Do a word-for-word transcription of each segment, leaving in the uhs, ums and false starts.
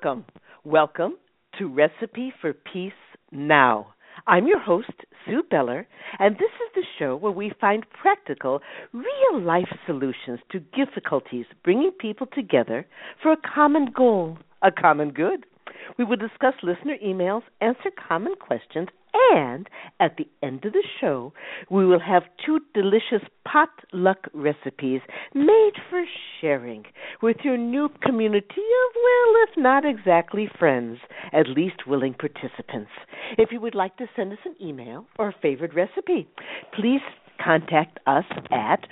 Welcome. Welcome to Recipe for Peace Now. I'm your host, Sue Beller, and this is the show where we find practical, real-life solutions to difficulties bringing people together for a common goal, a common good. We will discuss listener emails, answer common questions, and at the end of the show, we will have two delicious potluck recipes made for sharing with your new community of, well, if not exactly friends, at least willing participants. If you would like to send us an email or a favorite recipe, please contact us at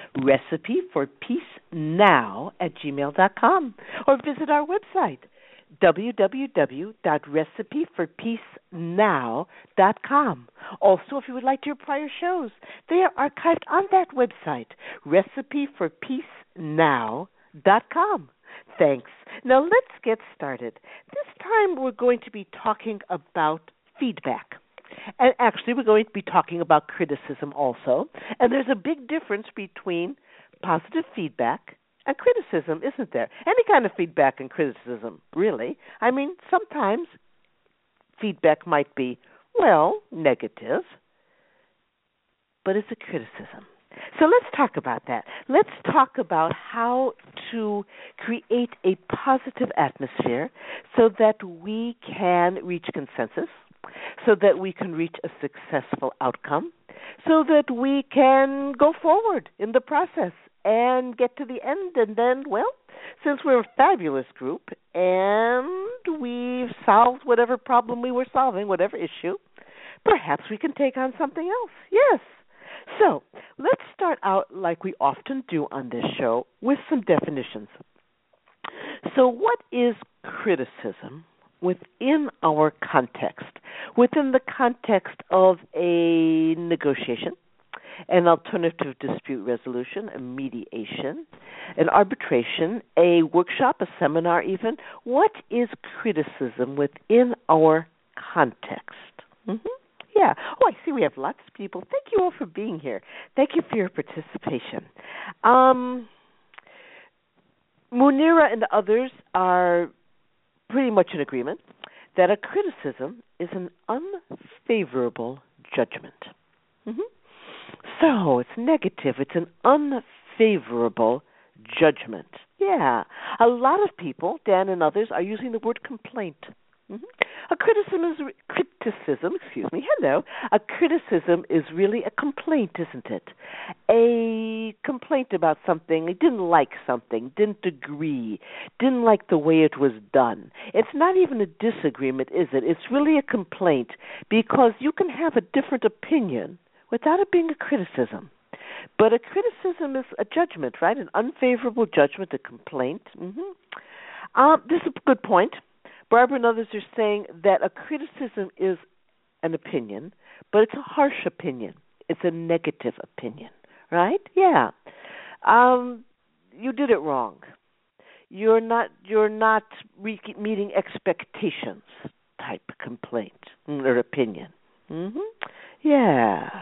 recipeforpeacenow at gmail dot com or visit our website, w w w dot recipe for peace now dot com. Also, if you would like to hear prior shows, they are archived on that website, recipe for peace now dot com. Thanks. Now let's get started. This time we're going to be talking about feedback. And actually we're going to be talking about criticism also. And there's a big difference between positive feedback and criticism, isn't there? Any kind of feedback and criticism, really. I mean, sometimes feedback might be, well, negative, but it's a criticism. So let's talk about that. Let's talk about how to create a positive atmosphere so that we can reach consensus, so that we can reach a successful outcome, so that we can go forward in the process and get to the end. And then, well, since we're a fabulous group and we've solved whatever problem we were solving, whatever issue, perhaps we can take on something else. Yes. So let's start out like we often do on this show with some definitions. So what is criticism within our context, within the context of a negotiation, an alternative dispute resolution, a mediation, an arbitration, a workshop, a seminar even? What is criticism within our context? Mm-hmm. Yeah. Oh, I see we have lots of people. Thank you all for being here. Thank you for your participation. Um, Munira and others are pretty much in agreement that a criticism is an unfavorable judgment. Mm-hmm. So it's negative. It's an unfavorable judgment. Yeah. A lot of people, Dan and others, are using the word complaint. Mm-hmm. A criticism is re- criticism, excuse me, hello. A criticism is really a complaint, isn't it? A complaint about something, didn't like something, didn't agree, didn't like the way it was done. It's not even a disagreement, is it? It's really a complaint because you can have a different opinion without it being a criticism. But a criticism is a judgment, right? An unfavorable judgment, a complaint. Mm-hmm. Um, this is a good point. Barbara and others are saying that a criticism is an opinion, but it's a harsh opinion. It's a negative opinion, right? Yeah. Um, you did it wrong. You're not. You're not re- meeting expectations. Type complaint or opinion. Mm-hmm. Yeah.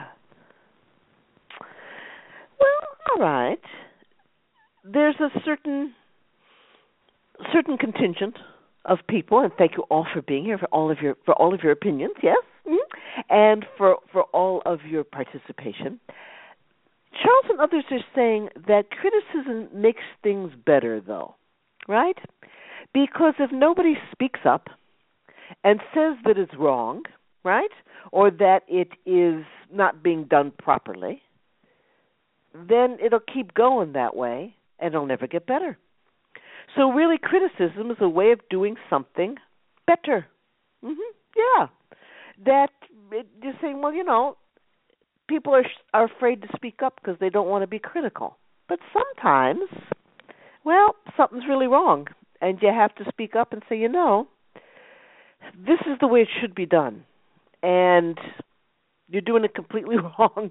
Well, all right. There's a certain certain contingent of people, and thank you all for being here, for all of your for all of your opinions, yes, mm-hmm. and for for all of your participation. Charles and others are saying that criticism makes things better, though, right? Because if nobody speaks up and says that it's wrong, right, or that it is not being done properly, then it'll keep going that way, and it'll never get better. So really, criticism is a way of doing something better. Mm-hmm. Yeah. That it, you're saying, well, you know, people are are afraid to speak up because they don't want to be critical. But sometimes, well, something's really wrong, and you have to speak up and say, you know, this is the way it should be done, and you're doing it completely wrong.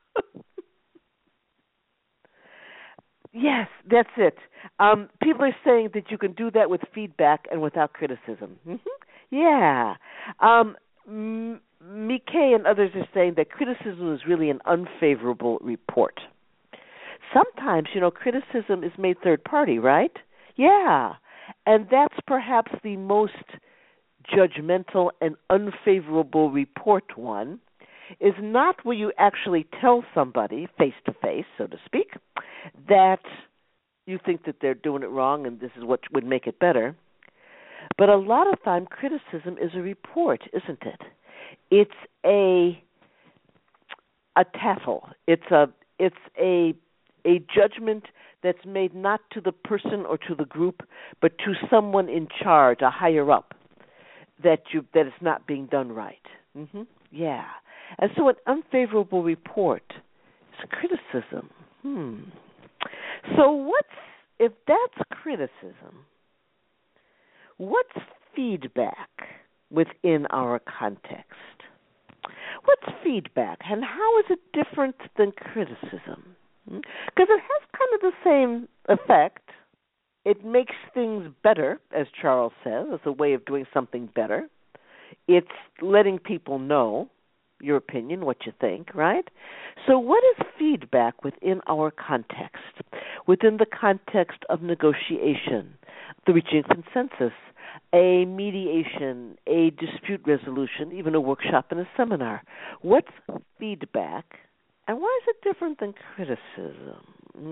Yes, that's it. Um, people are saying that you can do that with feedback and without criticism. Mm-hmm. Yeah. Um, M- Mickey and others are saying that criticism is really an unfavorable report. Sometimes, you know, criticism is made third party, right? Yeah. And that's perhaps the most judgmental and unfavorable report one, is not where you actually tell somebody face to face, so to speak, that you think that they're doing it wrong and this is what would make it better. But a lot of time, criticism is a report, isn't it? It's a a tattle. It's a it's a a judgment that's made not to the person or to the group, but to someone in charge, a higher up, that you that it's not being done right. Mm-hmm. Yeah, and so an unfavorable report is criticism. Hmm. So what's if that's criticism? What's feedback within our context? What's feedback, and how is it different than criticism? Because it has kind of the same effect. It makes things better, as Charles says. It's a way of doing something better. It's letting people know your opinion, what you think, right? So what is feedback within our context, within the context of negotiation, the reaching consensus, a mediation, a dispute resolution, even a workshop and a seminar? What's feedback, and why is it different than criticism?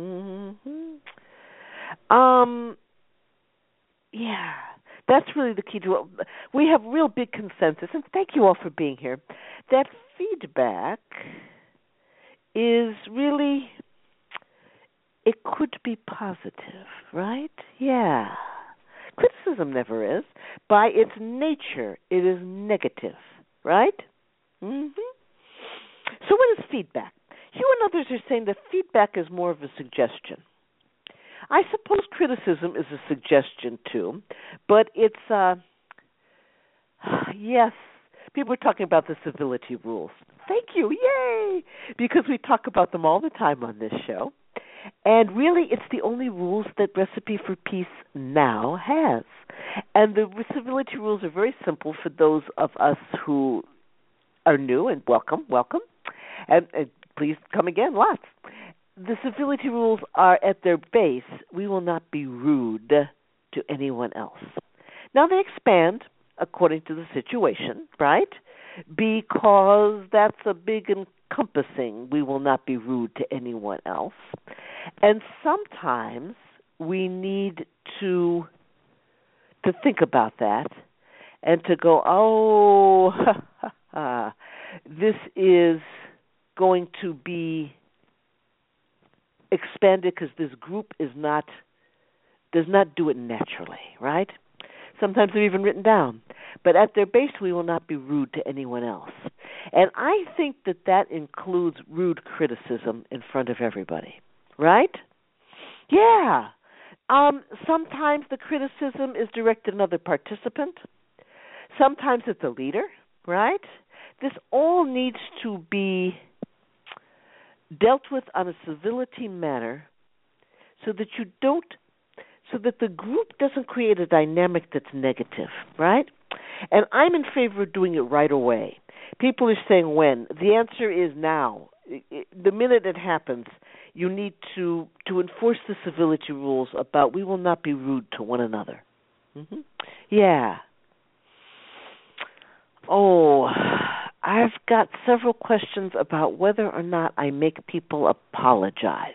Mm-hmm. Um, yeah, that's really the key to it. We have real big consensus, and thank you all for being here, that feedback is really, it could be positive, right? Yeah. Criticism never is. By its nature, it is negative, right? Mm-hmm. So what is feedback? You and others are saying that feedback is more of a suggestion. I suppose criticism is a suggestion too, but it's, uh, yes, people are talking about the civility rules. Thank you, yay! Because we talk about them all the time on this show. And really, it's the only rules that Recipe for Peace now has. And the civility rules are very simple for those of us who are new, and welcome, welcome. And, and please come again, lots. The civility rules are at their base, we will not be rude to anyone else. Now they expand according to the situation, right? Because that's a big encompassing, we will not be rude to anyone else. And sometimes we need to to think about that and to go, oh, this is going to be expanded because this group is not does not do it naturally, right? Sometimes they're even written down. But at their base, we will not be rude to anyone else. And I think that that includes rude criticism in front of everybody, right? Yeah. Um, sometimes the criticism is directed at another participant. Sometimes it's a leader, right? This all needs to be dealt with on a civility manner so that you don't, so that the group doesn't create a dynamic that's negative, right? And I'm in favor of doing it right away. People are saying when. The answer is now. The minute it happens, you need to, to enforce the civility rules about we will not be rude to one another. Mm-hmm. Yeah. Oh, I've got several questions about whether or not I make people apologize.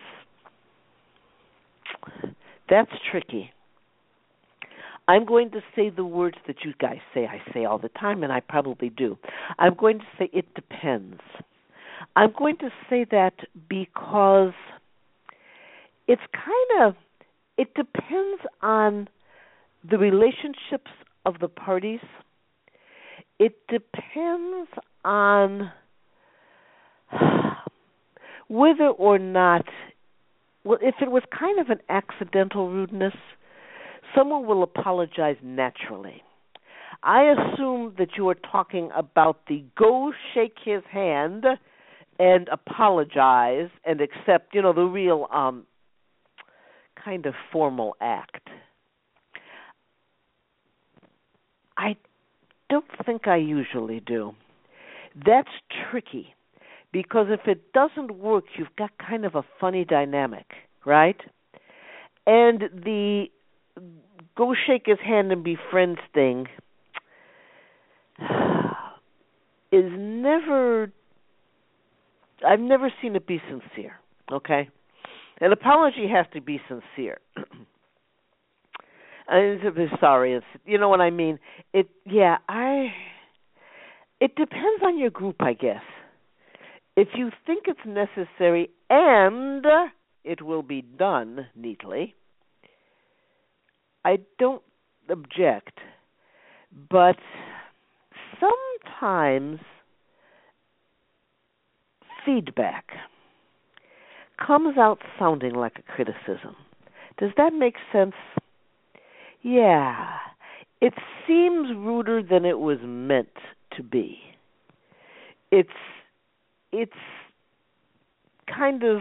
That's tricky. I'm going to say the words that you guys say I say all the time, and I probably do. I'm going to say it depends. I'm going to say that because it's kind of, it depends on the relationships of the parties. It depends on whether or not, well, if it was kind of an accidental rudeness, someone will apologize naturally. I assume that you are talking about the go shake his hand and apologize and accept, you know, the real um, kind of formal act. I don't think I usually do. That's tricky because if it doesn't work, you've got kind of a funny dynamic, right? And the go shake his hand and be friends thing is never, I've never seen it be sincere, okay? An apology has to be sincere. And to be sorry, it's, you know what I mean? It, yeah, I, it depends on your group, I guess. If you think it's necessary and it will be done neatly, I don't object. But sometimes feedback comes out sounding like a criticism. Does that make sense? Yeah. It seems ruder than it was meant to be. It's it's kind of,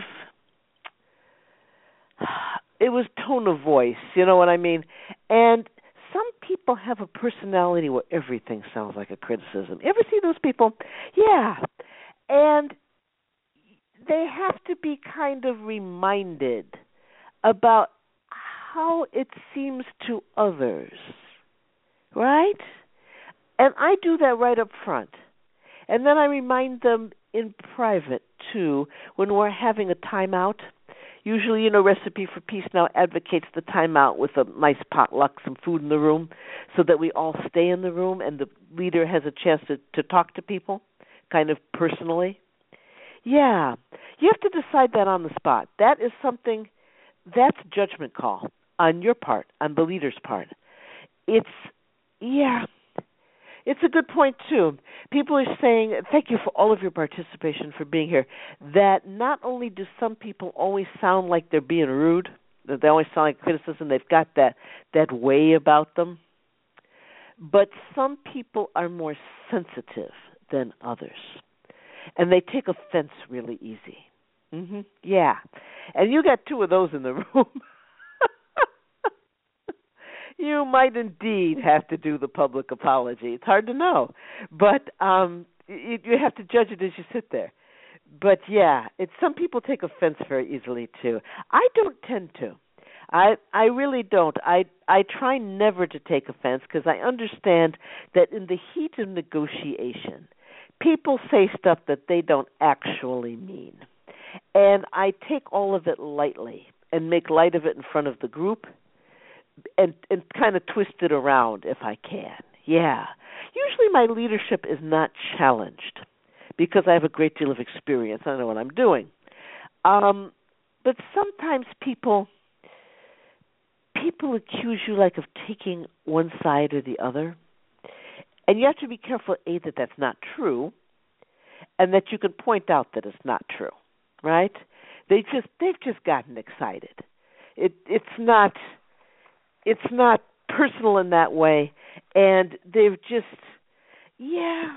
it was tone of voice, you know what I mean? And some people have a personality where everything sounds like a criticism. You ever see those people? Yeah. And they have to be kind of reminded about how it seems to others, right? And I do that right up front. And then I remind them in private, too, when we're having a timeout. Usually, you know, Recipe for Peace now advocates the timeout with a nice potluck, some food in the room, so that we all stay in the room and the leader has a chance to, to talk to people, kind of personally. Yeah, you have to decide that on the spot. That is something, that's judgment call on your part, on the leader's part. It's, yeah, it's a good point, too. People are saying, thank you for all of your participation, for being here, that not only do some people always sound like they're being rude, that they always sound like criticism, they've got that, that way about them, but some people are more sensitive than others. And they take offense really easy. Mm-hmm. Yeah. And you got two of those in the room. You might indeed have to do the public apology. It's hard to know. But um, you, you have to judge it as you sit there. But, yeah, it's, some people take offense very easily, too. I don't tend to. I I really don't. I I try never to take offense because I understand that in the heat of negotiation, people say stuff that they don't actually mean. And I take all of it lightly and make light of it in front of the group and, and kind of twist it around if I can. Yeah. Usually my leadership is not challenged because I have a great deal of experience. I know what I'm doing. Um, but sometimes people people accuse you like of taking one side or the other. And you have to be careful, A, that that's not true, and that you can point out that it's not true, right? They just they've just gotten excited. It it's not it's not personal in that way, and they've just yeah.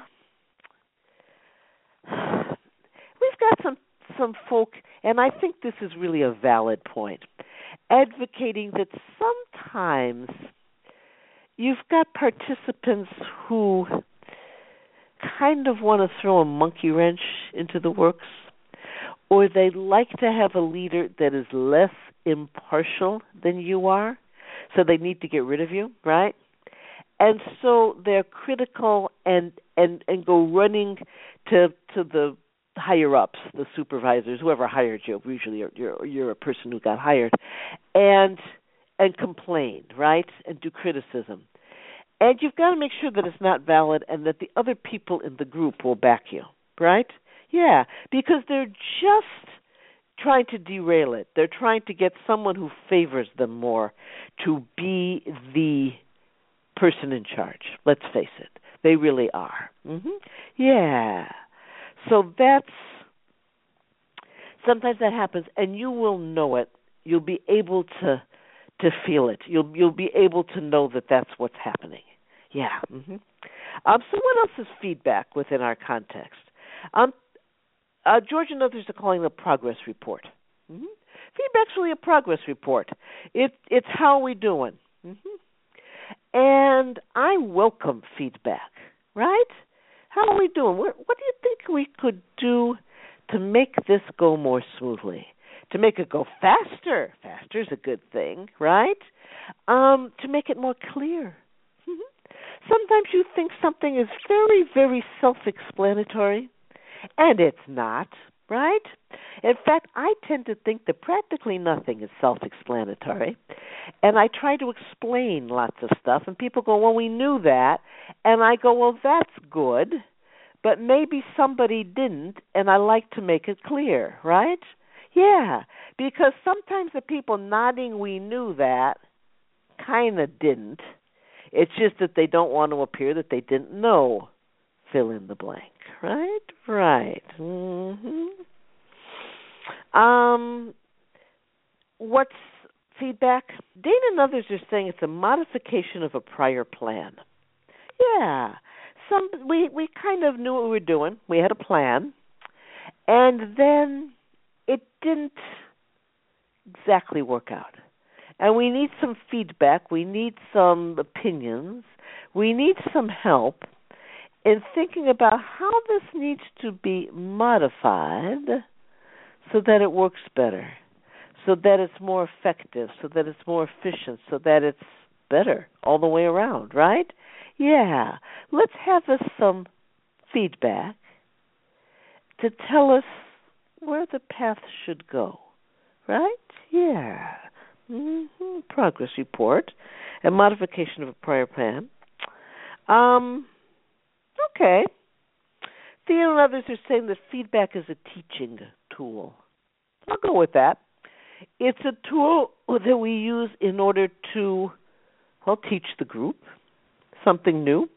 We've got some some folk, and I think this is really a valid point, advocating that sometimes you've got participants who kind of want to throw a monkey wrench into the works, or they like to have a leader that is less impartial than you are, so they need to get rid of you, right? And so they're critical and, and, and go running to to the higher-ups, the supervisors, whoever hired you. Usually you're, you're, you're a person who got hired, and and complain, right, and do criticism. And you've got to make sure that it's not valid and that the other people in the group will back you, right? Yeah, because they're just trying to derail it. They're trying to get someone who favors them more to be the person in charge. Let's face it. They really are. Mm-hmm. Yeah. So that's, sometimes that happens, and you will know it. You'll be able to to feel it. You'll you'll be able to know that that's what's happening. Yeah. Mm-hmm. Um, so what else is feedback within our context? Um, uh, George and others are calling it a progress report. Mm-hmm. Feedback's really a progress report. It, it's how we doing. Mm-hmm. And I welcome feedback, right? How are we doing? What, what do you think we could do to make this go more smoothly, to make it go faster. Faster is a good thing, right? Um, to make it more clear. Sometimes you think something is very, very self-explanatory, and it's not, right? In fact, I tend to think that practically nothing is self-explanatory, and I try to explain lots of stuff, and people go, well, we knew that, and I go, well, that's good, but maybe somebody didn't, and I like to make it clear, right? Yeah, because sometimes the people nodding we knew that kind of didn't. It's just that they don't want to appear that they didn't know. Fill in the blank, right? Right. Mm-hmm. Um, what's feedback? Dana and others are saying it's a modification of a prior plan. Yeah. Some we we kind of knew what we were doing. We had a plan, and then it didn't exactly work out. And we need some feedback. We need some opinions. We need some help in thinking about how this needs to be modified so that it works better, so that it's more effective, so that it's more efficient, so that it's better all the way around, right? Yeah. Let's have us some feedback to tell us where the path should go, right? Yeah. Mm-hmm. Progress report and modification of a prior plan. Um, okay. Theo and others are saying that feedback is a teaching tool. I'll go with that. It's a tool that we use in order to, well, teach the group something new,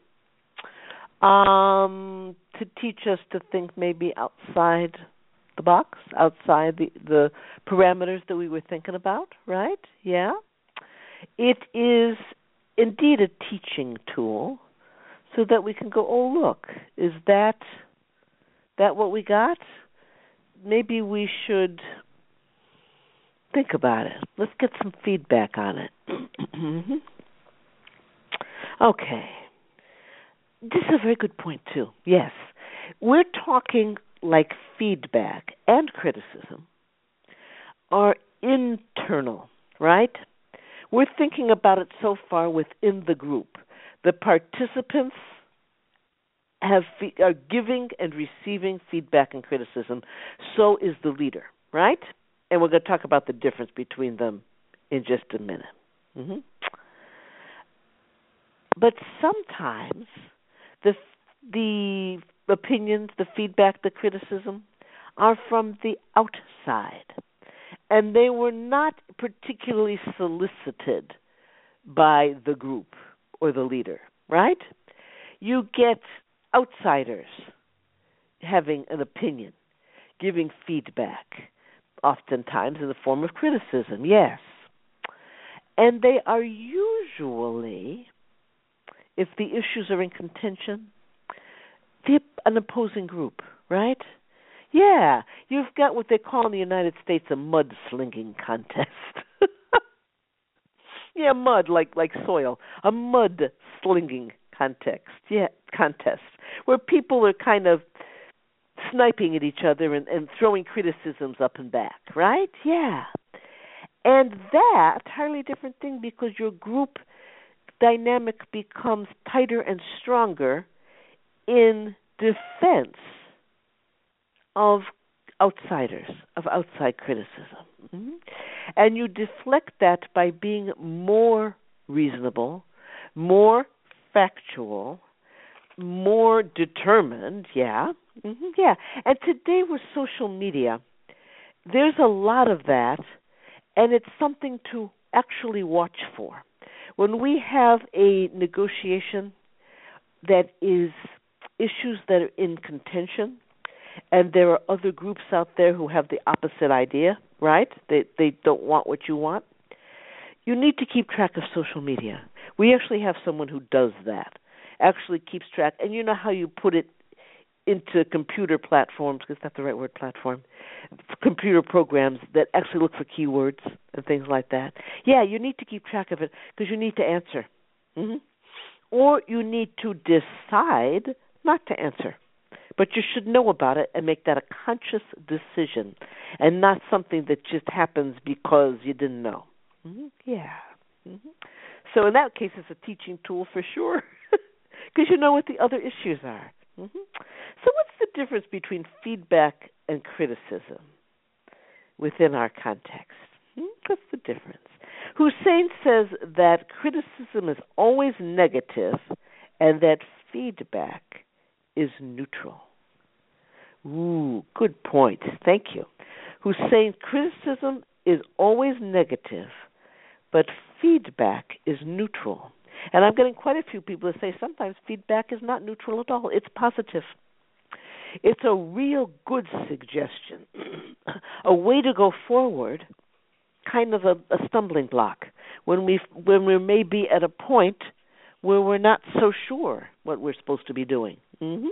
um, to teach us to think maybe outside the box, outside the, the parameters that we were thinking about, right? Yeah. It is indeed a teaching tool so that we can go, oh, look, is that that what we got? Maybe we should think about it. Let's get some feedback on it. Okay. This is a very good point, too. Yes. We're talking like feedback and criticism are internal, right? We're thinking about it so far within the group. The participants have are giving and receiving feedback and criticism. So is the leader, right? And we're going to talk about the difference between them in just a minute. Mm-hmm. But sometimes the the opinions, the feedback, the criticism are from the outside, and they were not particularly solicited by the group or the leader, right? You get outsiders having an opinion, giving feedback, oftentimes in the form of criticism, yes. And they are usually, if the issues are in contention, the, an opposing group, right? Yeah, you've got what they call in the United States a mud-slinging contest. Yeah, mud, like like soil. A mud-slinging context, yeah, contest, where people are kind of sniping at each other and, and throwing criticisms up and back, right? Yeah. And that, entirely different thing, because your group dynamic becomes tighter and stronger in defense of outsiders, of outside criticism. Mm-hmm. And you deflect that by being more reasonable, more factual, more determined, yeah, mm-hmm, yeah. And today with social media, there's a lot of that, and it's something to actually watch for. When we have a negotiation that is issues that are in contention, and there are other groups out there who have the opposite idea, right? They they don't want what you want. You need to keep track of social media. We actually have someone who does that, actually keeps track. And you know how you put it into computer platforms, is that the right word, platform? Computer programs that actually look for keywords and things like that. Yeah, you need to keep track of it because you need to answer. Mm-hmm. Or you need to decide not to answer. But you should know about it and make that a conscious decision and not something that just happens because you didn't know. Mm-hmm. Yeah. Mm-hmm. So in that case, it's a teaching tool for sure because you know what the other issues are. Mm-hmm. So what's the difference between feedback and criticism within our context? Hmm? What's the difference? Hussein says that criticism is always negative and that feedback is neutral. Ooh, good point. Thank you. Hussein, criticism is always negative, but feedback is neutral. And I'm getting quite a few people that say sometimes feedback is not neutral at all. It's positive. It's a real good suggestion, a way to go forward, kind of a, a stumbling block when we when we may be at a point where we're not so sure what we're supposed to be doing. Mm-hmm.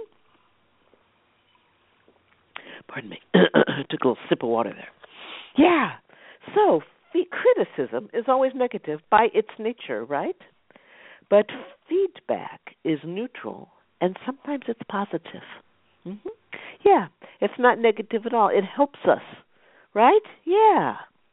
Pardon me. Took a little sip of water there. Yeah. So criticism is always negative by its nature, right? But feedback is neutral, and sometimes it's positive. Mm-hmm. Yeah, it's not negative at all. It helps us, right? Yeah.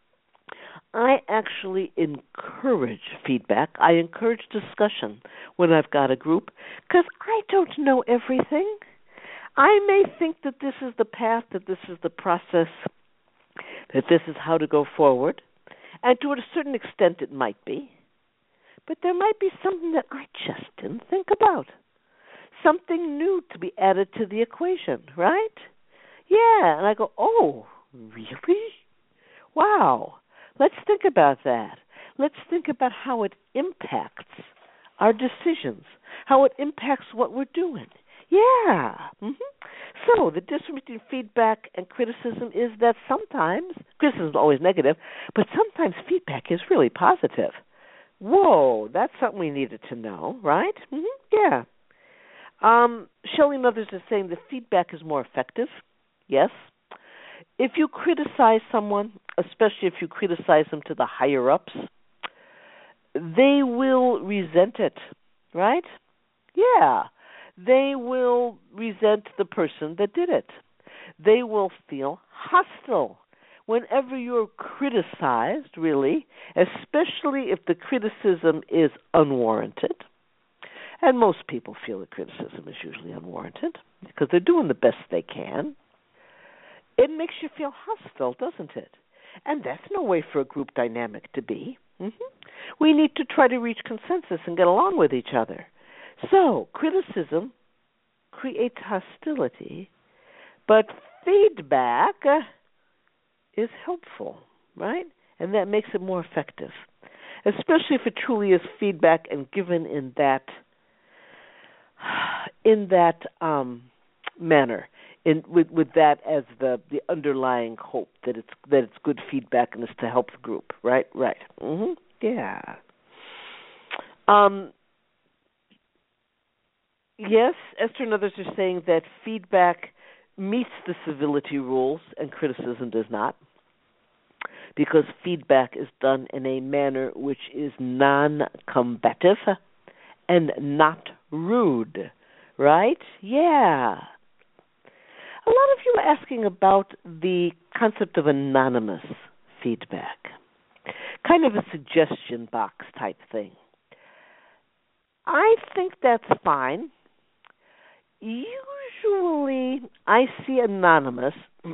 I actually encourage feedback. I encourage discussion when I've got a group because I don't know everything. I may think that this is the path, that this is the process, that this is how to go forward, and to a certain extent it might be. But there might be something that I just didn't think about. Something new to be added to the equation, right? Yeah, and I go, oh, really? Wow. Let's think about that. Let's think about how it impacts our decisions, how it impacts what we're doing. Yeah. Mm-hmm. So the difference between feedback and criticism is that sometimes, criticism is always negative, but sometimes feedback is really positive. Whoa, that's something we needed to know, right? Mm-hmm. Yeah. Um, Shelley and others are saying that feedback is more effective. Yes. If you criticize someone, especially if you criticize them to the higher-ups, they will resent it, right? Yeah. They will resent the person that did it. They will feel hostile whenever you're criticized, really, especially if the criticism is unwarranted. And most people feel that criticism is usually unwarranted because they're doing the best they can. It makes you feel hostile, doesn't it? And that's no way for a group dynamic to be. Mm-hmm. We need to try to reach consensus and get along with each other. So, criticism creates hostility, but feedback uh, is helpful, right? And that makes it more effective, especially if it truly is feedback and given in that in that um, manner. In, with, with that as the, the underlying hope that it's that it's good feedback and it's to help the group, right? Right. Mm-hmm. Yeah. Um, yes, Esther and others are saying that feedback meets the civility rules and criticism does not, because feedback is done in a manner which is non-combative and not rude, right? Yeah. A lot of you are asking about the concept of anonymous feedback, kind of a suggestion box type thing. I think that's fine. Usually I see anonymous,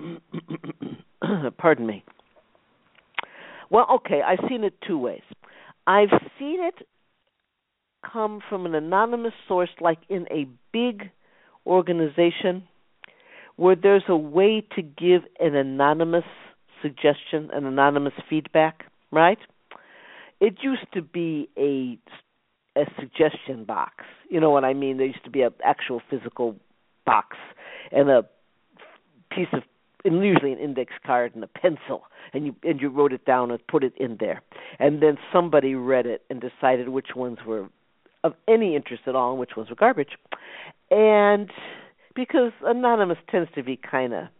pardon me. Well, okay, I've seen it two ways. I've seen it come from an anonymous source, like in a big organization, where there's a way to give an anonymous suggestion, an anonymous feedback, right? It used to be a, a suggestion box. You know what I mean? There used to be an actual physical box and a piece of, and usually an index card and a pencil, and you and you wrote it down and put it in there. And then somebody read it and decided which ones were of any interest at all and which ones were garbage. And because anonymous tends to be kind of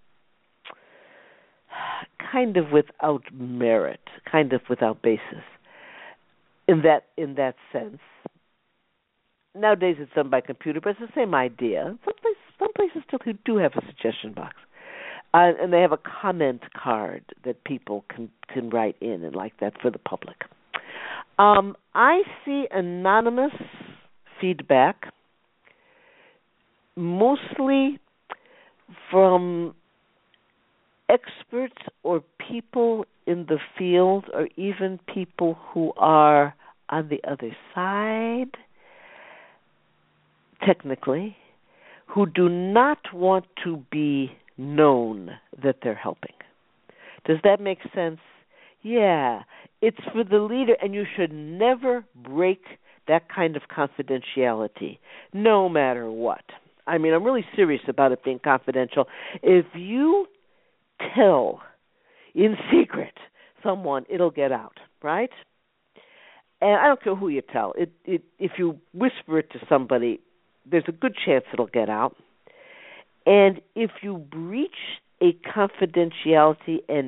kind of without merit, kind of without basis. In that in that sense, nowadays it's done by computer, but it's the same idea. Some places, some places still do have a suggestion box, uh, and they have a comment card that people can can write in and like that for the public. Um, I see anonymous feedback mostly from experts or people in the field, or even people who are on the other side, technically, who do not want to be known that they're helping. Does that make sense? Yeah. It's for the leader, and you should never break that kind of confidentiality, no matter what. I mean, I'm really serious about it being confidential. If you tell in secret someone, it'll get out, right? And I don't care who you tell. It, it, if you whisper it to somebody, there's a good chance it'll get out. And if you breach a confidentiality and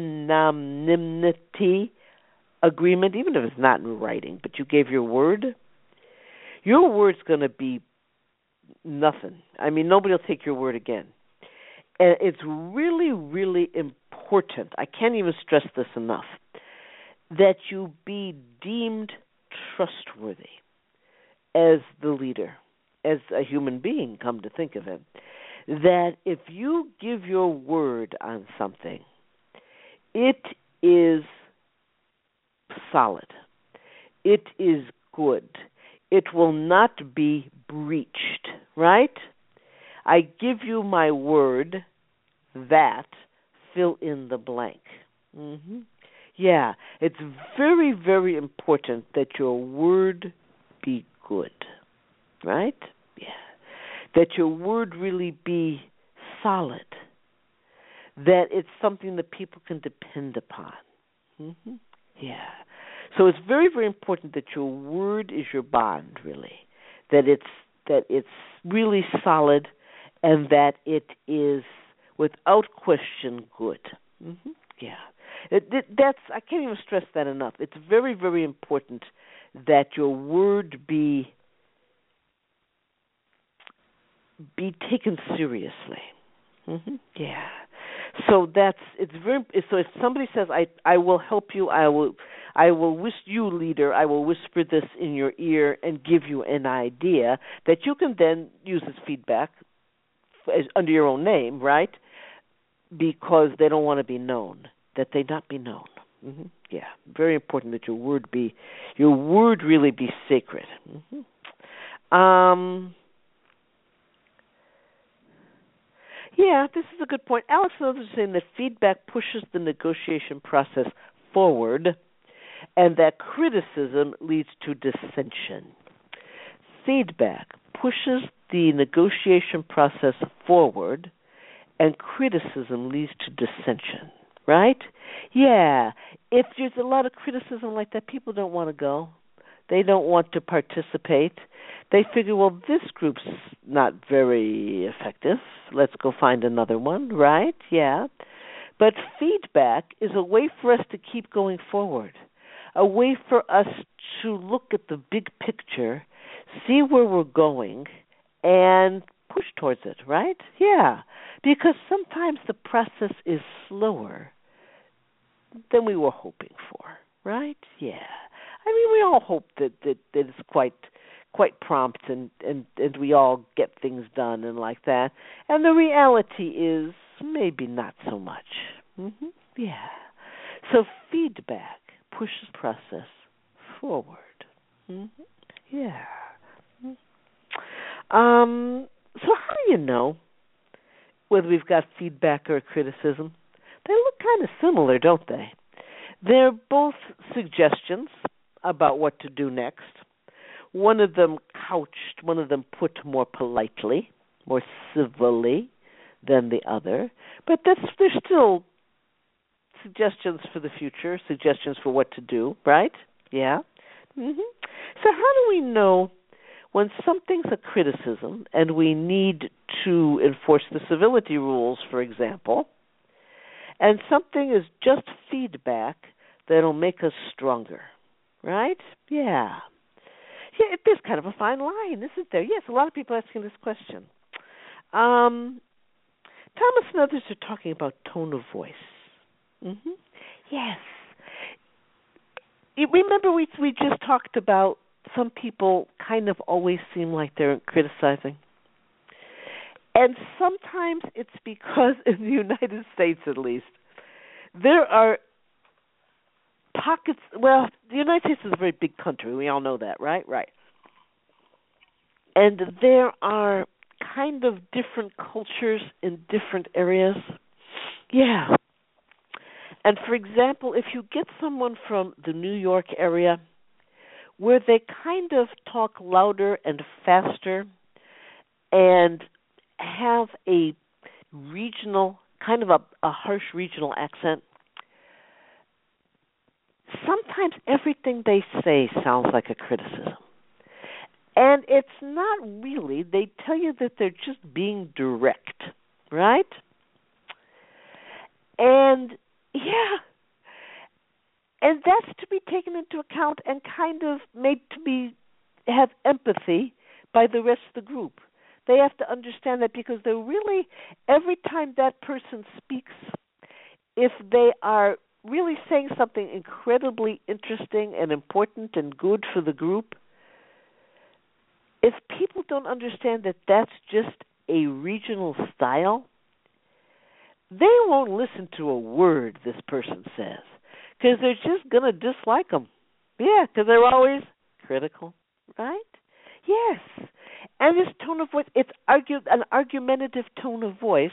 anonymity agreement, even if it's not in writing, but you gave your word, your word's going to be nothing. I mean, nobody will take your word again. And it's really, really important, I can't even stress this enough, that you be deemed trustworthy as the leader, as a human being, come to think of it. That if you give your word on something, it is solid. It is good. It will not be breached, right? I give you my word that, fill in the blank. Mm-hmm. Yeah, it's very, very important that your word be good, right? Yeah. That your word really be solid. That it's something that people can depend upon. Mm-hmm. Yeah. So it's very, very important that your word is your bond, really. That it's that it's really solid, and that it is without question good. Mm-hmm. Yeah. It, it, that's I can't even stress that enough. It's very, very important that your word be be taken seriously. Mm-hmm. Yeah. So that's it's very. So if somebody says, "I I will help you," I will I will wish you, leader. I will whisper this in your ear and give you an idea that you can then use as feedback as, under your own name, right? Because they don't want to be known, that they not be known. Mm-hmm. Yeah, very important that your word be your word really be sacred. Mm-hmm. Um. Yeah, this is a good point. Alex Miller is saying that feedback pushes the negotiation process forward and that criticism leads to dissension. Feedback pushes the negotiation process forward and criticism leads to dissension, right? Yeah, if there's a lot of criticism like that, people don't want to go. They don't want to participate. They figure, well, this group's not very effective. Let's go find another one, right? Yeah. But feedback is a way for us to keep going forward, a way for us to look at the big picture, see where we're going, and push towards it, right? Yeah. Because sometimes the process is slower than we were hoping for, right? Yeah. I mean, we all hope that, that, that it's quite quite prompt and, and, and we all get things done and like that. And the reality is maybe not so much. Mm-hmm. Yeah. So feedback pushes process forward. Mm-hmm. Yeah. Mm-hmm. Um, so how do you know whether we've got feedback or criticism? They look kind of similar, don't they? They're both suggestions about what to do next. One of them couched, one of them put more politely, more civilly than the other. But that's they're still suggestions for the future, suggestions for what to do, right? Yeah. Mm-hmm. So how do we know when something's a criticism and we need to enforce the civility rules, for example, and something is just feedback that'll make us stronger, right? Yeah. yeah, it, there's kind of a fine line, isn't there? Yes, a lot of people asking this question. Um, Thomas and others are talking about tone of voice. Mm-hmm. Yes. You remember we we just talked about some people kind of always seem like they're criticizing. And sometimes it's because in the United States, at least, there are pockets. Well, the United States is a very big country. We all know that, right? Right. And there are kind of different cultures in different areas. Yeah. And for example, if you get someone from the New York area where they kind of talk louder and faster and have a regional, kind of a, a harsh regional accent, sometimes everything they say sounds like a criticism. And it's not really. They tell you that they're just being direct, right? And, yeah, and that's to be taken into account and kind of made to be have empathy by the rest of the group. They have to understand that because they're really, every time that person speaks, if they are really saying something incredibly interesting and important and good for the group, if people don't understand that that's just a regional style, they won't listen to a word this person says because they're just going to dislike them. Yeah, because they're always critical, right? Yes. And this tone of voice, it's argue, an argumentative tone of voice,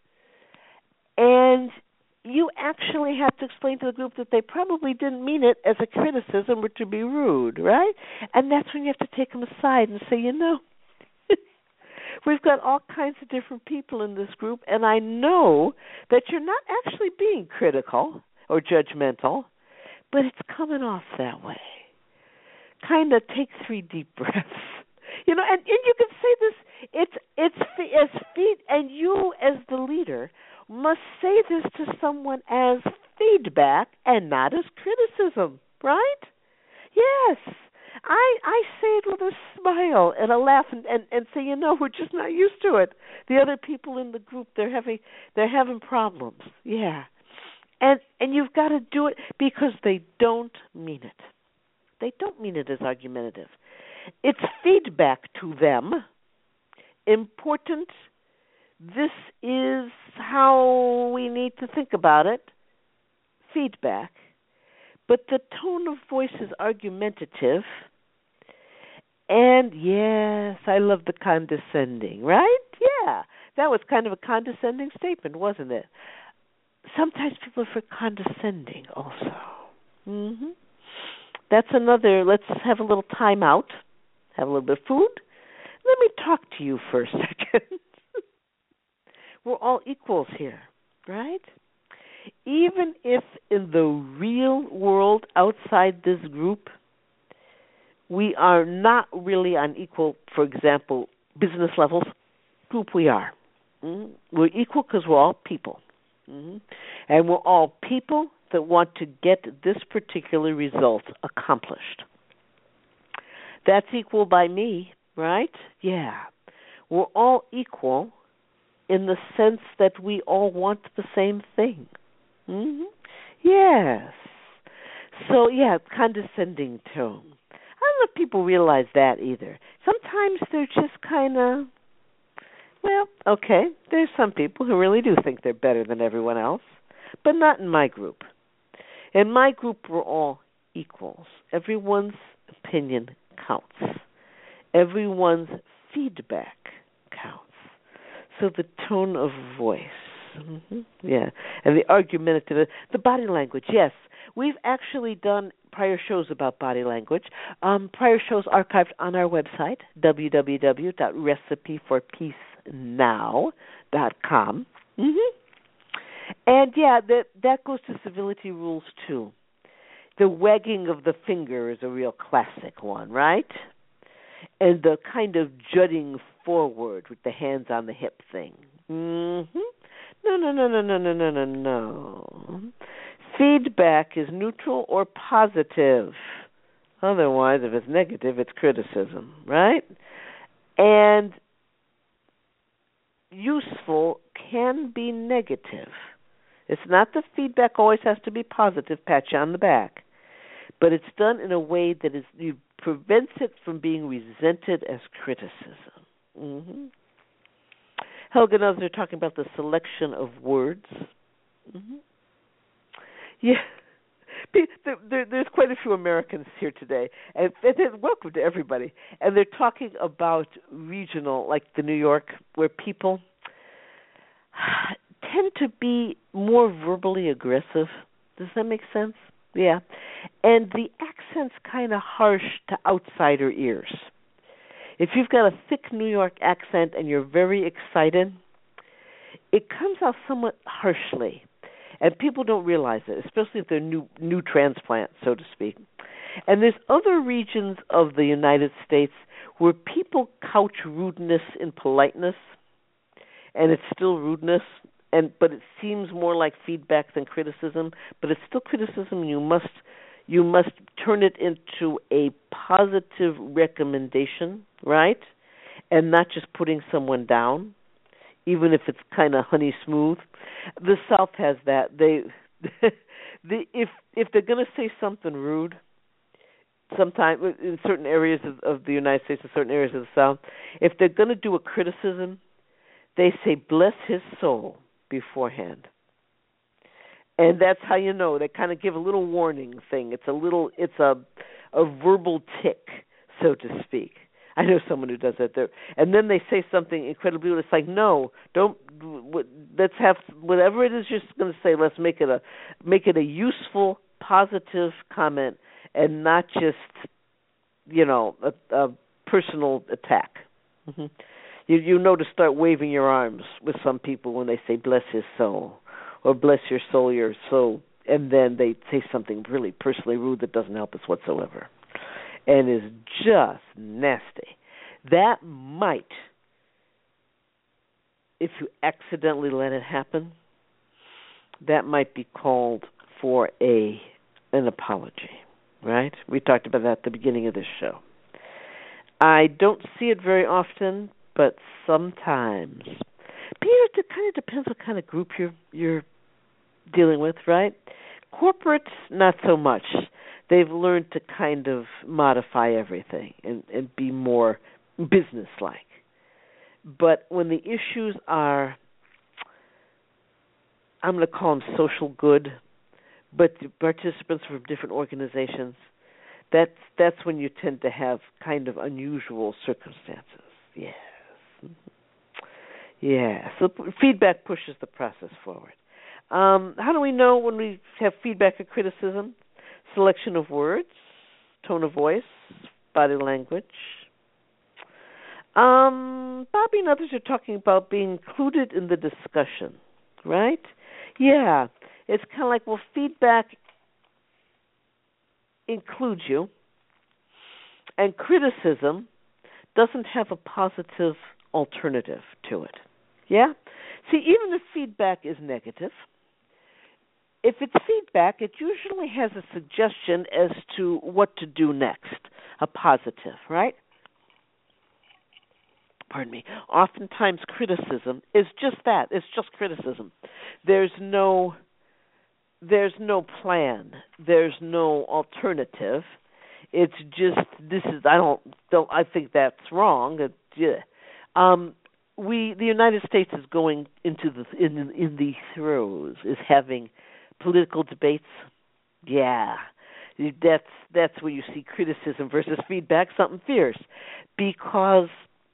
and you actually have to explain to the group that they probably didn't mean it as a criticism or to be rude, right? And that's when you have to take them aside and say, you know, we've got all kinds of different people in this group, and I know that you're not actually being critical or judgmental, but it's coming off that way. Kind of take three deep breaths. You know, and, and you can say this, it's it's as feed, and you as the leader must say this to someone as feedback and not as criticism, right? Yes. I I say it with a smile and a laugh and, and, and say, you know, we're just not used to it. The other people in the group, they're having they're having problems. Yeah. And and you've got to do it because they don't mean it. They don't mean it as argumentative. It's feedback to them. Important. This is how we need to think about it. Feedback. But the tone of voice is argumentative. And yes, I love the condescending, right? Yeah. That was kind of a condescending statement, wasn't it? Sometimes people are for condescending also. Mm-hmm. That's another, let's have a little time out, have a little bit of food. Let me talk to you for a second. We're all equals here, right? Even if in the real world outside this group, we are not really on equal, for example, business levels, group we are. Mm-hmm. We're equal because we're all people. Mm-hmm. And we're all people that want to get this particular result accomplished. That's equal by me, right? Yeah. We're all equal in the sense that we all want the same thing. Mm-hmm. Yes. So, yeah, condescending tone. I don't know if people realize that either. Sometimes they're just kind of, well, okay, there's some people who really do think they're better than everyone else, but not in my group. In my group, we're all equals. Everyone's opinion counts. Everyone's feedback counts. So the tone of voice, mm-hmm. yeah, and the argumentative, the body language, yes. We've actually done prior shows about body language. Um, prior shows archived on our website, w w w dot recipe for peace now dot com. Mm-hmm. And, yeah, that, that goes to civility rules, too. The wagging of the finger is a real classic one, right? And the kind of jutting forward with the hands on the hip thing. Mm-hmm. No, no, no, no, no, no, no, no, no. Feedback is neutral or positive. Otherwise, if it's negative, it's criticism, right? And useful can be negative. It's not that feedback always has to be positive, pat you on the back, but it's done in a way that is you prevents it from being resented as criticism. Mm-hmm. Helga and others are talking about the selection of words. Mm-hmm. Yeah. There, there, there's quite a few Americans here today, and, and welcome to everybody. And they're talking about regional, like the New York, where people tend to be more verbally aggressive. Does that make sense? Yeah. And the accent's kind of harsh to outsider ears. If you've got a thick New York accent and you're very excited, it comes out somewhat harshly. And people don't realize it, especially if they're new new transplants, so to speak. And there's other regions of the United States where people couch rudeness in politeness, and it's still rudeness, and but it seems more like feedback than criticism. But it's still criticism. You must you must turn it into a positive recommendation, right? And not just putting someone down, even if it's kind of honey smooth. The South has that. They, the, if if they're going to say something rude, sometime in certain areas of, of the United States, in certain areas of the South, if they're going to do a criticism, they say "bless his soul" beforehand, and that's how you know. They kind of give a little warning thing. It's a little, it's a a verbal tick, so to speak. I know someone who does that there, and then they say something incredibly. It's like, no, don't. Let's have whatever it is you're going to say. Let's make it a make it a useful, positive comment, and not just, you know, a, a personal attack. Mm-hmm. You you know to start waving your arms with some people when they say "bless his soul" or "bless your soul, your soul," and then they say something really personally rude that doesn't help us whatsoever, and is just nasty. That might, if you accidentally let it happen, that might be called for a an apology, right? We talked about that at the beginning of this show. I don't see it very often, but sometimes. Peter, it kind of depends what kind of group you're you're dealing with, right? Corporates, not so much. They've learned to kind of modify everything and, and be more businesslike. But when the issues are, I'm going to call them social good, but the participants from different organizations, that's, that's when you tend to have kind of unusual circumstances. Yes. Yeah. So feedback pushes the process forward. Um, how do we know when we have feedback or criticism? Selection of words, tone of voice, body language. Um, Bobby and others are talking about being included in the discussion, right? Yeah, it's kind of like, well, feedback includes you, and criticism doesn't have a positive alternative to it. Yeah? See, even if feedback is negative, if it's feedback, it usually has a suggestion as to what to do next, a positive, right? Pardon me. Oftentimes criticism is just that. It's just criticism. There's no there's no plan. There's no alternative. It's just this is I don't don't I think that's wrong. It, yeah. Um we the United States is going into the in in the throes is having political debates. Yeah. That's that's where you see criticism versus feedback, something fierce. Because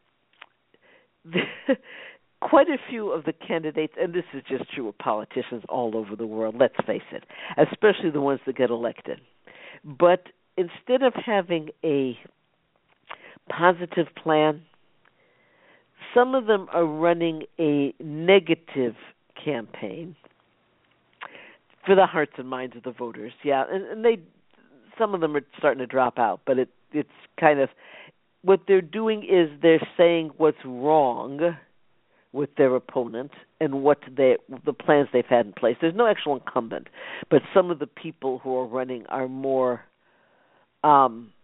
quite a few of the candidates, and this is just true of politicians all over the world, let's face it, especially the ones that get elected. But instead of having a positive plan, some of them are running a negative campaign for the hearts and minds of the voters. Yeah, and, and they, some of them are starting to drop out, but it, it's kind of, what they're doing is they're saying what's wrong with their opponent and what they, the plans they've had in place. There's no actual incumbent, but some of the people who are running are more um,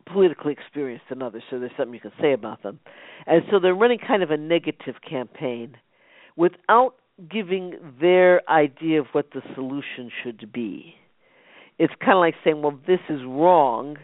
politically experienced than others, so there's something you can say about them. And so they're running kind of a negative campaign without giving their idea of what the solution should be. It's kind of like saying, well, this is wrong,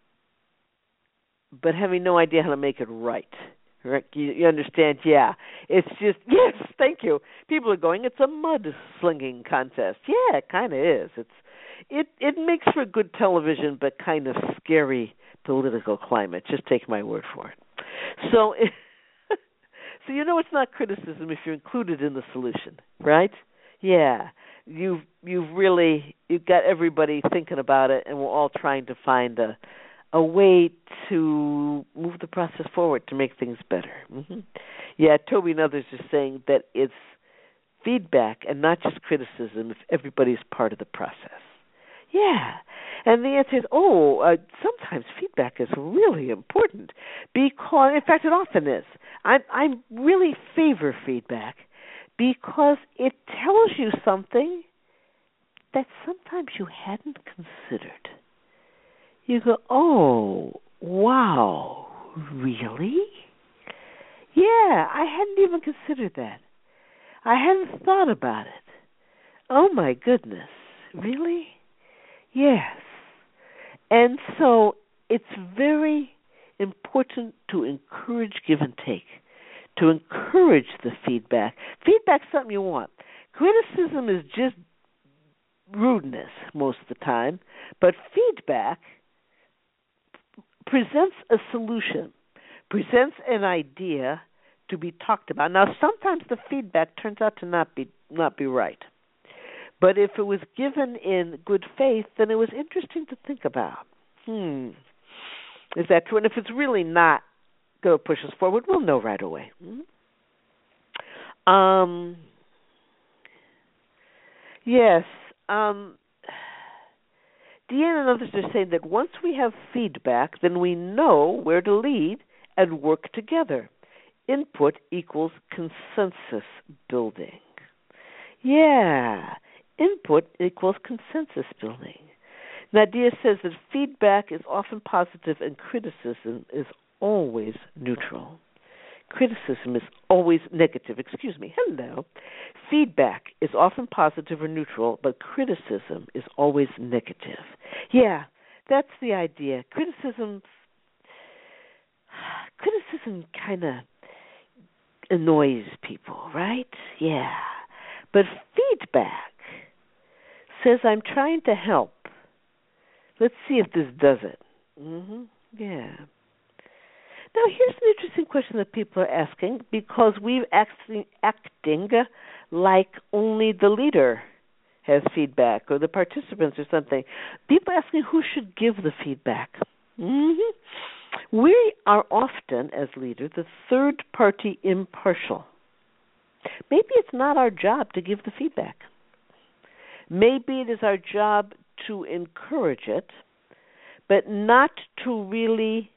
but having no idea how to make it right. Right? You, you understand? Yeah. It's just, yes, thank you. People are going, it's a mud-slinging contest. Yeah, it kind of is. It's It it makes for good television, but kind of scary political climate. Just take my word for it. So, so you know it's not criticism if you're included in the solution, right? Yeah, you've you've really you've got everybody thinking about it, and we're all trying to find a a way to move the process forward to make things better. Mm-hmm. Yeah, Toby and others are saying that it's feedback and not just criticism if everybody's part of the process. Yeah, and the answer is, oh, uh, sometimes feedback is really important because, in fact, it often is. I I really favor feedback because it tells you something that sometimes you hadn't considered. You go, oh, wow, really? Yeah, I hadn't even considered that. I hadn't thought about it. Oh, my goodness, really? Yes. And so it's very important to encourage give and take, to encourage the feedback. Feedback's something you want. Criticism is just rudeness most of the time, but feedback presents a solution, presents an idea to be talked about. Now, sometimes the feedback turns out to not be not be right. But if it was given in good faith, then it was interesting to think about. Hmm, is that true? And if it's really not going to push us forward, we'll know right away. Hmm? Um, yes. Um, Deanne and others are saying that once we have feedback, then we know where to lead and work together. Input equals consensus building. Yeah. Input equals consensus building. Nadia says that feedback is often positive and criticism is always neutral. Criticism is always negative. Excuse me. Hello. Feedback is often positive or neutral, but criticism is always negative. Yeah, that's the idea. Criticism, criticism kind of annoys people, right? Yeah. But feedback says, I'm trying to help. Let's see if this does it. Mm-hmm. Yeah. Now, here's an interesting question that people are asking, because we're acting, acting like only the leader has feedback or the participants or something. People are asking who should give the feedback. Mm-hmm. We are often, as leaders, the third party impartial. Maybe it's not our job to give the feedback. Maybe it is our job to encourage it, but not to really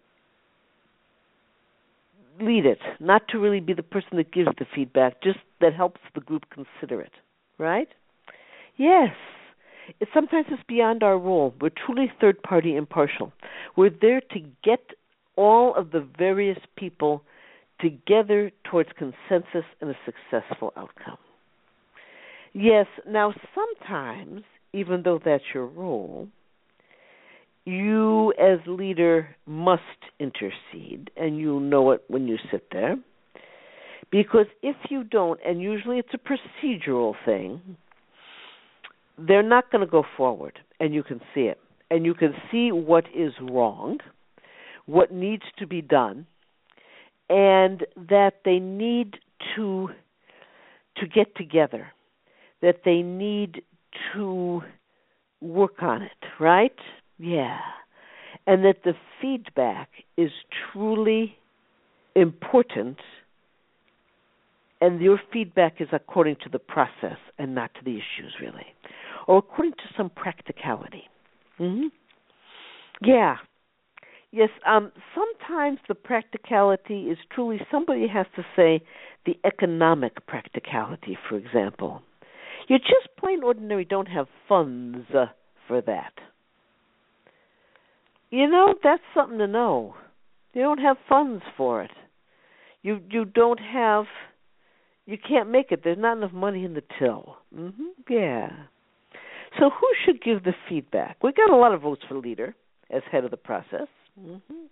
lead it, not to really be the person that gives the feedback, just that helps the group consider it, right? Yes. It, sometimes it's beyond our role. We're truly third-party impartial. We're there to get all of the various people together towards consensus and a successful outcome. Yes, now sometimes, even though that's your role, you as leader must intercede, and you'll know it when you sit there. Because if you don't, and usually it's a procedural thing, they're not going to go forward, and you can see it. And you can see what is wrong, what needs to be done, and that they need to to get together, that they need to work on it, right? Yeah. And that the feedback is truly important, and your feedback is according to the process and not to the issues, really, or according to some practicality. Mm-hmm. Yeah. Yes, um, sometimes the practicality is truly, somebody has to say the economic practicality, for example. You just plain ordinary don't have funds uh, for that. You know, that's something to know. You don't have funds for it. You you don't have. You can't make it. There's not enough money in the till. Mm-hmm. Yeah. So who should give the feedback? We got a lot of votes for leader as head of the process. Mm-hmm.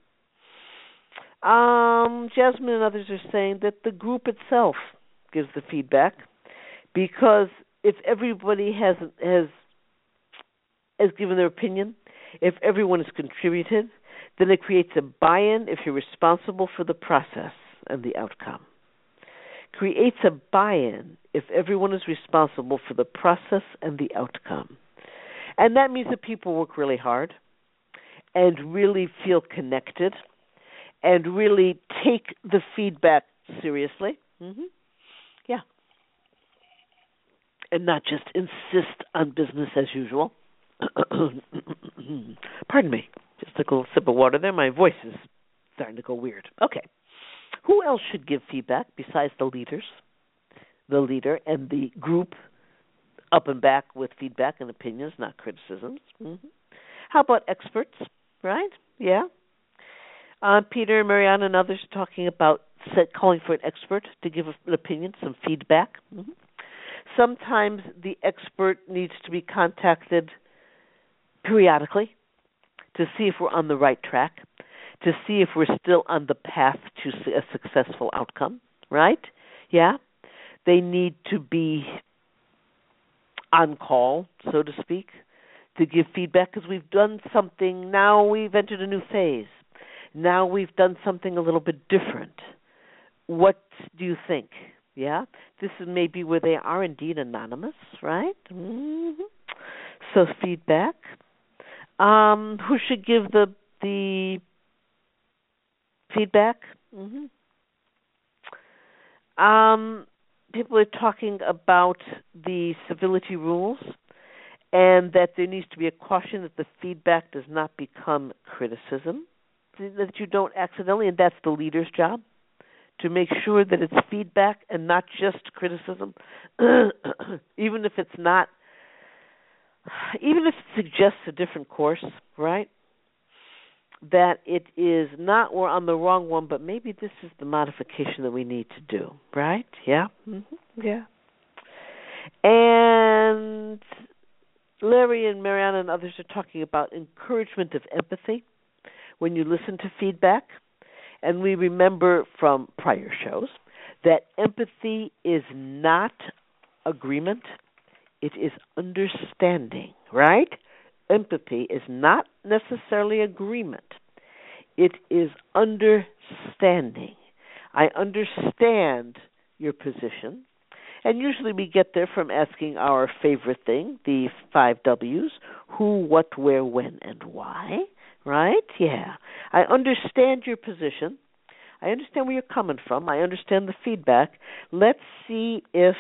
Um, Jasmine and others are saying that the group itself gives the feedback, because if everybody has has has given their opinion, if everyone has contributed, then it creates a buy-in if you're responsible for the process and the outcome. Creates a buy-in if everyone is responsible for the process and the outcome. And that means that people work really hard and really feel connected and really take the feedback seriously. Mm-hmm. Yeah. And not just insist on business as usual. Pardon me. Just took a little sip of water there. My voice is starting to go weird. Okay. Who else should give feedback besides the leaders? The leader and the group up and back with feedback and opinions, not criticisms. Mm-hmm. How about experts, right? Yeah. Uh, Peter, Mariana, and others are talking about set, calling for an expert to give an opinion, some feedback. Mm-hmm. Sometimes the expert needs to be contacted periodically to see if we're on the right track, to see if we're still on the path to a successful outcome, right? Yeah? They need to be on call, so to speak, to give feedback, because we've done something, now we've entered a new phase. Now we've done something a little bit different. What do you think? Yeah? This is maybe where they are indeed anonymous, right? Mm-hmm. So feedback. Um, who should give the the feedback? Mm-hmm. Um, people are talking about the civility rules, and that there needs to be a caution that the feedback does not become criticism, that you don't accidentally, and that's the leader's job, to make sure that it's feedback and not just criticism, even if it's not, even if it suggests a different course, right? That it is not we're on the wrong one, but maybe this is the modification that we need to do, right? Yeah? Mm-hmm. Yeah. And Larry and Mariana and others are talking about encouragement of empathy when you listen to feedback. And we remember from prior shows that empathy is not agreement, it is understanding, right? Empathy is not necessarily agreement. It is understanding. I understand your position. And usually we get there from asking our favorite thing, the five W's, who, what, where, when, and why, right? Yeah. I understand your position. I understand where you're coming from. I understand the feedback. Let's see if,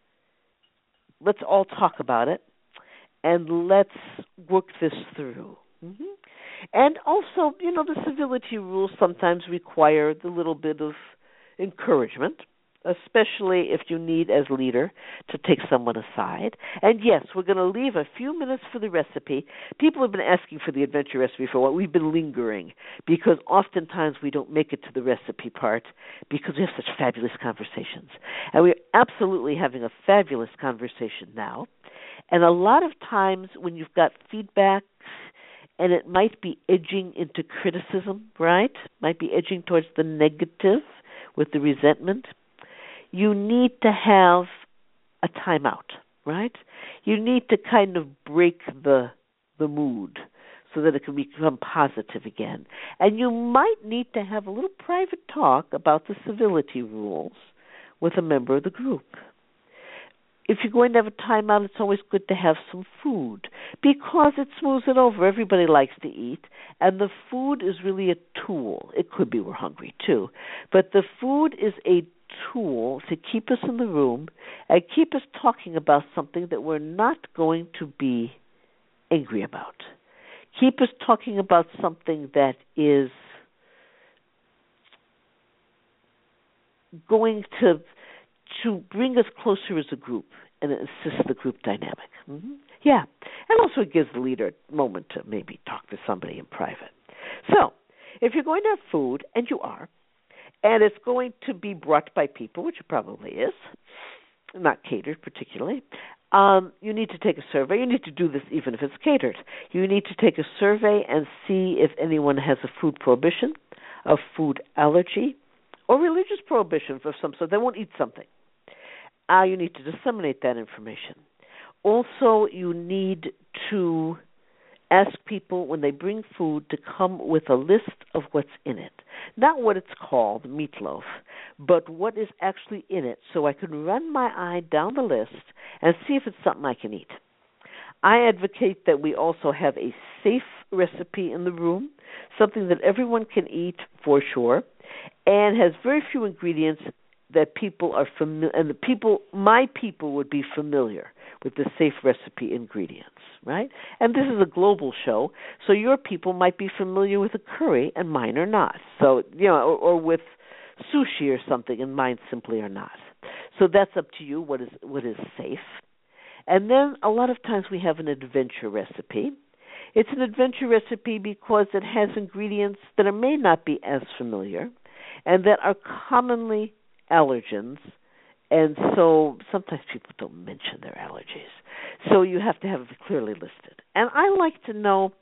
let's all talk about it, and let's work this through. Mm-hmm. And also, you know, the civility rules sometimes require the little bit of encouragement, especially if you need, as leader, to take someone aside. And yes, we're going to leave a few minutes for the recipe. People have been asking for the adventure recipe for a while. We've been lingering because oftentimes we don't make it to the recipe part because we have such fabulous conversations. And we're absolutely having a fabulous conversation now. And a lot of times when you've got feedback and it might be edging into criticism, right? Might be edging towards the negative with the resentment. You need to have a timeout, right? You need to kind of break the the mood so that it can become positive again. And you might need to have a little private talk about the civility rules with a member of the group. If you're going to have a timeout, it's always good to have some food because it smooths it over. Everybody likes to eat, and the food is really a tool. It could be we're hungry too, but the food is a tool to keep us in the room and keep us talking about something that we're not going to be angry about. Keep us talking about something that is going to to bring us closer as a group and assist the group dynamic. Mm-hmm. Yeah. And also it gives the leader a moment to maybe talk to somebody in private. So, if you're going to have food, and you are, and it's going to be brought by people, which it probably is, not catered particularly, um, you need to take a survey. You need to do this even if it's catered. You need to take a survey and see if anyone has a food prohibition, a food allergy, or religious prohibition of some sort. They won't eat something. Uh, you need to disseminate that information. Also, you need to ask people when they bring food to come with a list of what's in it. Not what it's called, meatloaf, but what is actually in it, so I can run my eye down the list and see if it's something I can eat. I advocate that we also have a safe recipe in the room, something that everyone can eat for sure, and has very few ingredients that people are familiar, and the people, my people would be familiar with the safe recipe ingredients, right? And this is a global show, so your people might be familiar with a curry and mine are not. So, you know, or, or with sushi or something and mine simply are not. So that's up to you, what is what is safe. And then a lot of times we have an adventure recipe. It's an adventure recipe because it has ingredients that are, may not be as familiar and that are commonly allergens, and so sometimes people don't mention their allergies. So you have to have it clearly listed. And I like to know,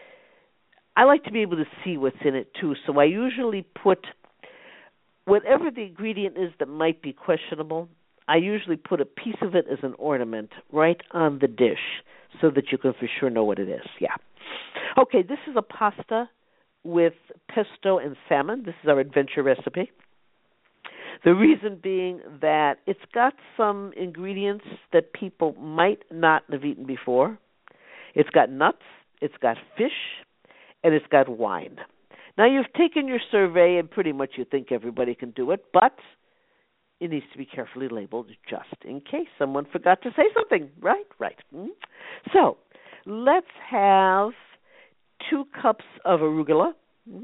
I like to be able to see what's in it too, so I usually put whatever the ingredient is that might be questionable, I usually put a piece of it as an ornament right on the dish so that you can for sure know what it is. Yeah. Okay, this is a pasta with pesto and salmon. This is our adventure recipe. The reason being that it's got some ingredients that people might not have eaten before. It's got nuts, it's got fish, and it's got wine. Now, you've taken your survey, and pretty much you think everybody can do it, but it needs to be carefully labeled just in case someone forgot to say something. Right? Right. Mm-hmm. So, let's have two cups of arugula, mm-hmm.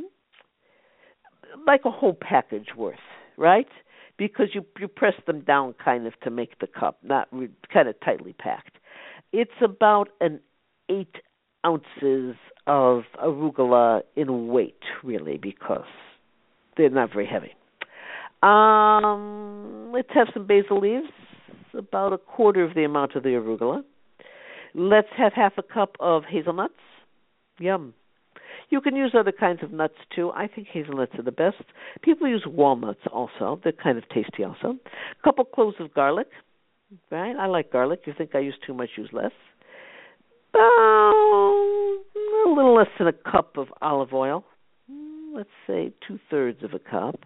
like a whole package worth, right? Because you you press them down kind of to make the cup, not re- kind of tightly packed. It's about an eight ounces of arugula in weight, really, because they're not very heavy. Um, let's have some basil leaves, about a quarter of the amount of the arugula. Let's have half a cup of hazelnuts. Yum. You can use other kinds of nuts, too. I think hazelnuts are the best. People use walnuts also. They're kind of tasty also. A couple cloves of garlic. Right? I like garlic. You think I use too much, use less. Oh, a little less than a cup of olive oil. Let's say two-thirds of a cup.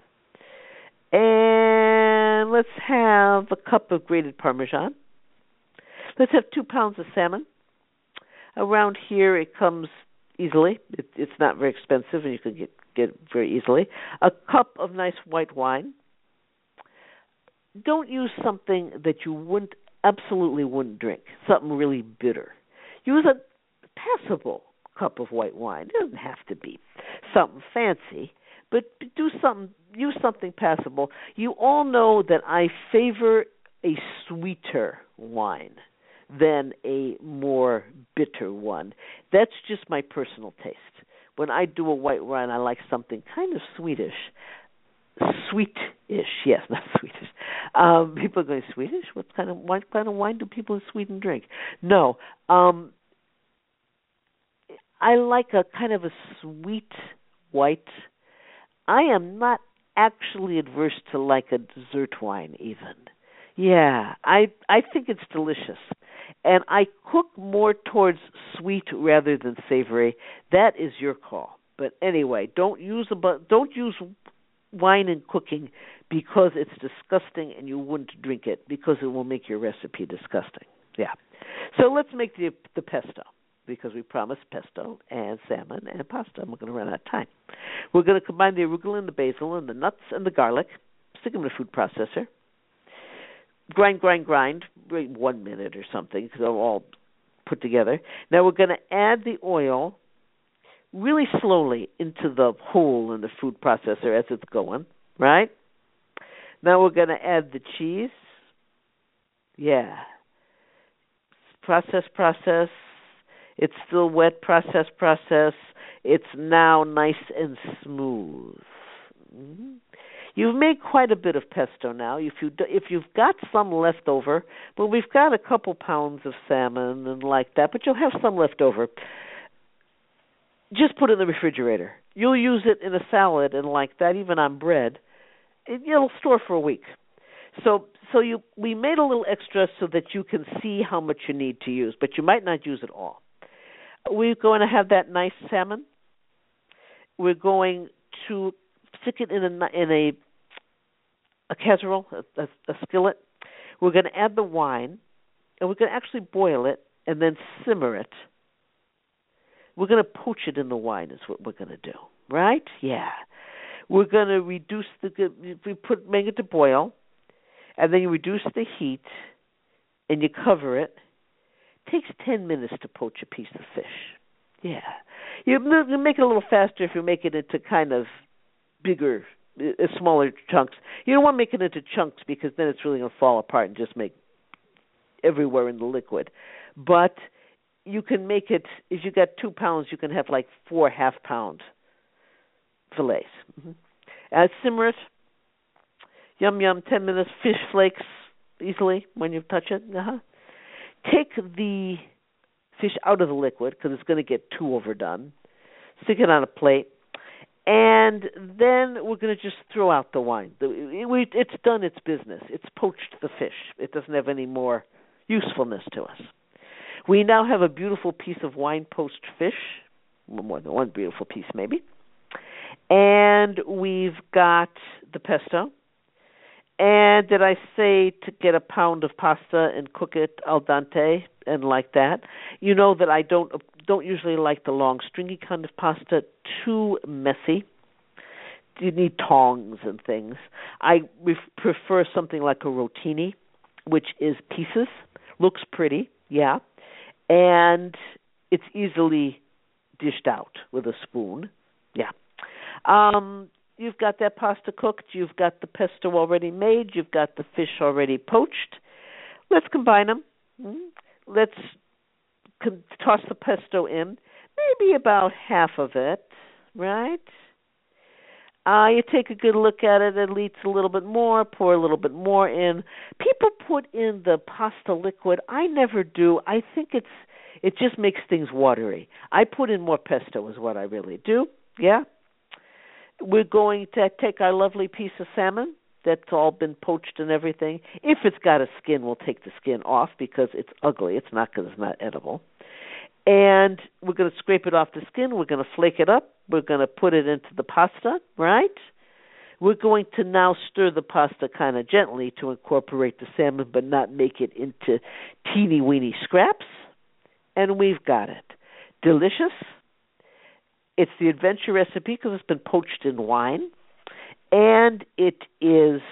And let's have a cup of grated Parmesan. Let's have two pounds of salmon. Around here it comes easily. It, it's not very expensive, and you can get, get it very easily. A cup of nice white wine. Don't use something that you wouldn't, absolutely wouldn't drink, something really bitter. Use a passable cup of white wine. It doesn't have to be something fancy, but do something, use something passable. You all know that I favor a sweeter wine than a more bitter one. That's just my personal taste. When I do a white wine, I like something kind of sweetish. Sweet-ish, yes, not Swedish. Um, people are going, Swedish? What kind of what kind of wine do people in Sweden drink? No. Um, I like a kind of a sweet white. I am not actually adverse to like a dessert wine even. Yeah, I I think it's delicious. And I cook more towards sweet rather than savory. That is your call. But anyway, don't use a don't use wine in cooking because it's disgusting and you wouldn't drink it because it will make your recipe disgusting. Yeah. So let's make the the pesto because we promised pesto and salmon and pasta. And we're going to run out of time. We're going to combine the arugula and the basil and the nuts and the garlic. Stick them in a food processor. Grind, grind, grind. Wait one minute or something because they're all put together. Now we're going to add the oil really slowly into the hole in the food processor as it's going, right? Now we're going to add the cheese. Yeah. Process, process. It's still wet, process, process. It's now nice and smooth. Mm-hmm. You've made quite a bit of pesto now. If you do, if you've got some left over, but we've got a couple pounds of salmon and like that, but you'll have some left over. Just put it in the refrigerator. You'll use it in a salad and like that, even on bread. It, it'll store for a week. So so you we made a little extra so that you can see how much you need to use, but you might not use it all. We're going to have that nice salmon. We're going to stick it in a in a, a casserole, a, a, a skillet. We're going to add the wine, and we're going to actually boil it and then simmer it. We're going to poach it in the wine is what we're going to do, right? Yeah. We're going to reduce the, we put, make it to boil, and then you reduce the heat, and you cover it. It takes ten minutes to poach a piece of fish. Yeah. You make it a little faster if you make it into kind of bigger, uh, smaller chunks. You don't want to make it into chunks because then it's really going to fall apart and just make everywhere in the liquid. But you can make it, if you got two pounds, you can have like four half-pound fillets. Mm-hmm. Uh, simmer it. Yum, yum, ten minutes. Fish flakes easily when you touch it. Uh-huh. Take the fish out of the liquid because it's going to get too overdone. Stick it on a plate. And then we're going to just throw out the wine. It's done its business. It's poached the fish. It doesn't have any more usefulness to us. We now have a beautiful piece of wine-poached fish, more than one beautiful piece maybe. And we've got the pesto. And did I say to get a pound of pasta and cook it al dente and like that? You know that I don't don't usually like the long, stringy kind of pasta, too messy. You need tongs and things. I prefer something like a rotini, which is pieces, looks pretty, yeah, and it's easily dished out with a spoon, yeah. Um, you've got that pasta cooked. You've got the pesto already made. You've got the fish already poached. Let's combine them. Let's con- toss the pesto in, maybe about half of it, right? Uh, you take a good look at it. It leaks a little bit more. Pour a little bit more in. People put in the pasta liquid. I never do. I think it's it just makes things watery. I put in more pesto is what I really do, yeah? We're going to take our lovely piece of salmon that's all been poached and everything. If it's got a skin, we'll take the skin off because it's ugly. It's not because it's not edible. And we're going to scrape it off the skin. We're going to flake it up. We're going to put it into the pasta, right? We're going to now stir the pasta kind of gently to incorporate the salmon but not make it into teeny-weeny scraps. And we've got it. Delicious. It's the adventure recipe because it's been poached in wine. And it is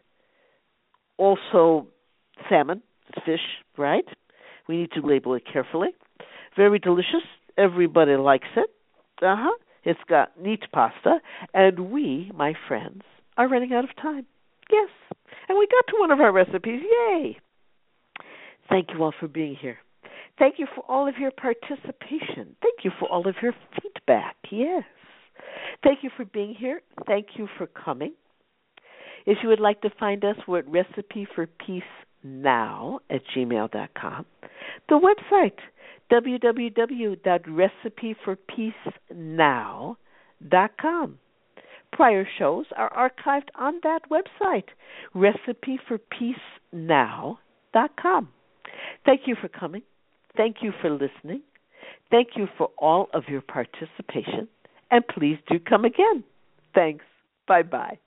also salmon. It's fish, right? We need to label it carefully. Very delicious. Everybody likes it. Uh-huh. It's got neat pasta. And we, my friends, are running out of time. Yes. And we got to one of our recipes. Yay. Thank you all for being here. Thank you for all of your participation. Thank you for all of your feedback. Yes. Thank you for being here. Thank you for coming. If you would like to find us, we're at recipe for peace now at gmail dot com. The website, w w w dot recipe for peace now dot com. Prior shows are archived on that website, recipe for peace now dot com. Thank you for coming. Thank you for listening. Thank you for all of your participation. And please do come again. Thanks. Bye-bye.